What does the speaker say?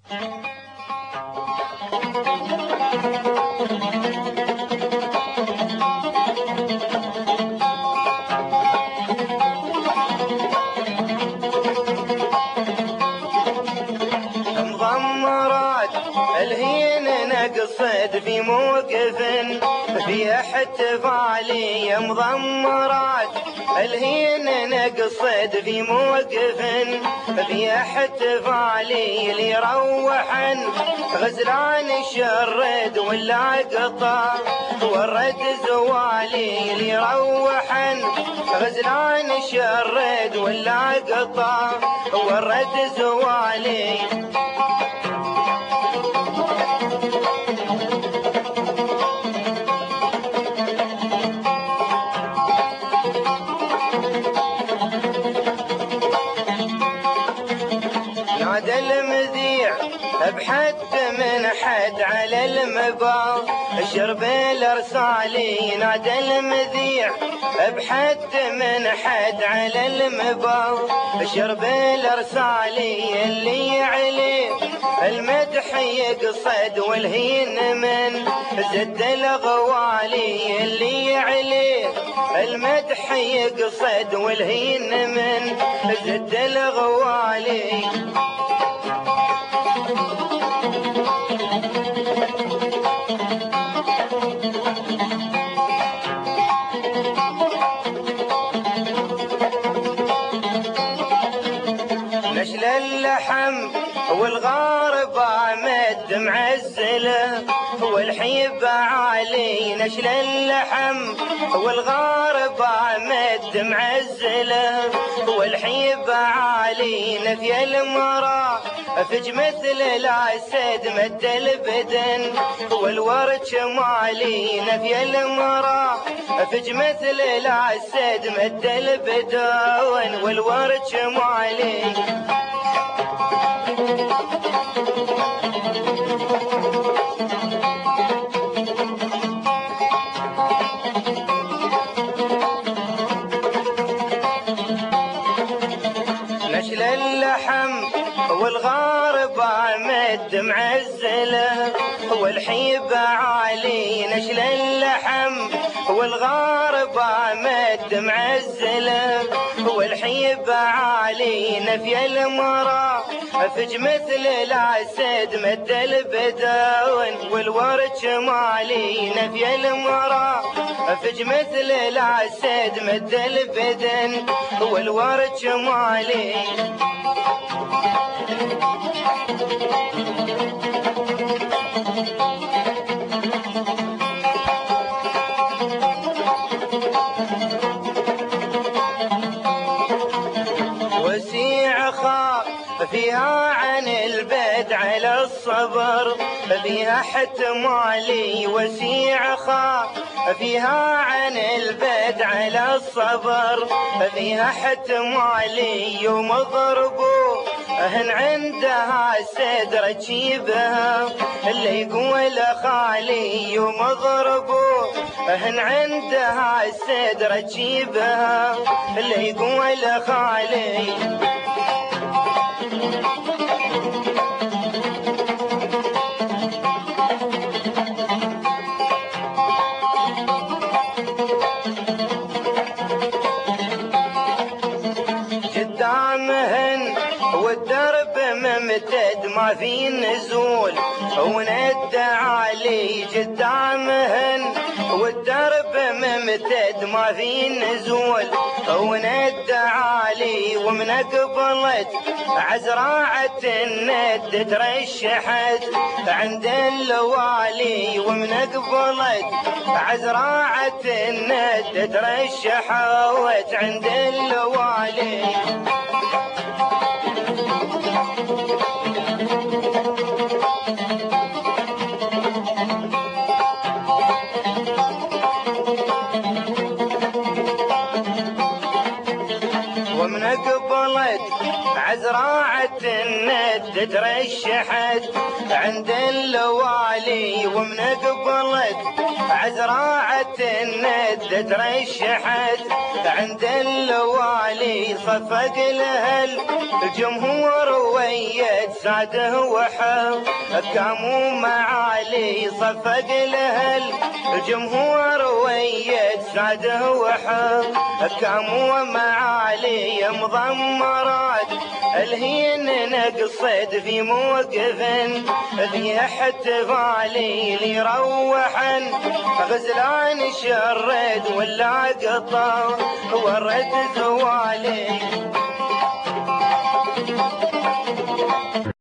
مضمرات الهين نقصد في موقف في احتفالي، مضمرات الهين نقصد في موقف في احتفالي، اللي يروحن غزلان الشرد ولا قطع ورد زوالي، اللي يروحن غزلان الشرد ولا قطع ورد زوالي. نادى المذيع بحد من حد على المبار شرب الارسالي، نادى المذيع بحد من حد على المبار شرب الارسالي، اللي عليه المدح يقصد والهين من زد الغوالي، اللي عليه المدح يقصد والهين من زد الغوالي. نشل اللحم والغاربة مد معزله والحيبة عالي، نشل اللحم والغاربة مد معزله والحيبة عالي، نفي المرا فج مثل الاسد مد البدن والورد شمالي، نفي المرا فج مثل الاسد مد البدن والورد شمالي. نشل اللحم والغاربة مد معزله والحيبة عالي، نشل اللحم والغاربة مد معزله والحيبة عالي، نفي المرا فج مثل الاسد مد البدن والورد شمالي، نفي المرا فج مثل الاسد مد البدن والورد شمالي. وسيع خاف فيها عن البد على الصبر فيها احتمالي، وسيع خاف فيها عن البد على الصبر فيها احتمالي، يوم ضربوا هن عندها السدر تجيبها اللي يقول خالي، يوم ضربوا هن عندها السدر تجيبها اللي يقول خالي. قدامهن والدرب ممتد ما في نزول وند علي، قدامهن والدرب ممتد ما في نزول وند علي، ومن قبلت عزراعة الند ترشحت عند اللوالي، ومن قبلت عزراعة الند ترشحت عند اللوالي. ومن قبلت عزراعة الند ترشحت عند اللوالي ومن قبلت عزراعة الند ترشحت عند اللوالي صفق لها الجمهور ويد ساده وحب قاموا معالي صفق لها الجمهور ويد ساده وحب قاموا معالي مضمرات الهين نقصد في موقف ذي احتفالي لي روحا غزلان شرد ولا قطع ورد زوالي